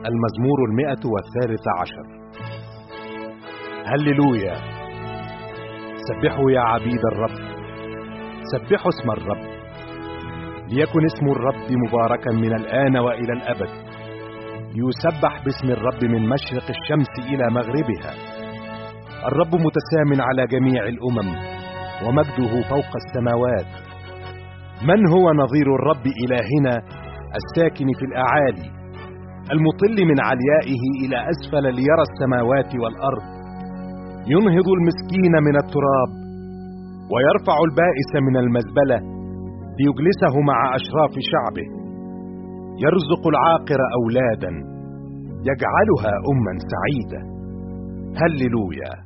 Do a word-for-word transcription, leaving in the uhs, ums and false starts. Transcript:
المزمور المئة والثالث عشر. هللويا. سبحوا يا عبيد الرب، سبحوا اسم الرب. ليكن اسم الرب مباركا من الآن وإلى الأبد. يسبح باسم الرب من مشرق الشمس إلى مغربها. الرب متسام على جميع الأمم، ومجده فوق السماوات. من هو نظير الرب إلهنا الساكن في الأعالي، المطل من عليائه إلى أسفل ليرى السماوات والأرض. ينهض المسكين من التراب، ويرفع البائس من المزبلة ليجلسه مع أشراف شعبه. يرزق العاقر أولادا، يجعلها أما سعيدة. هللويا.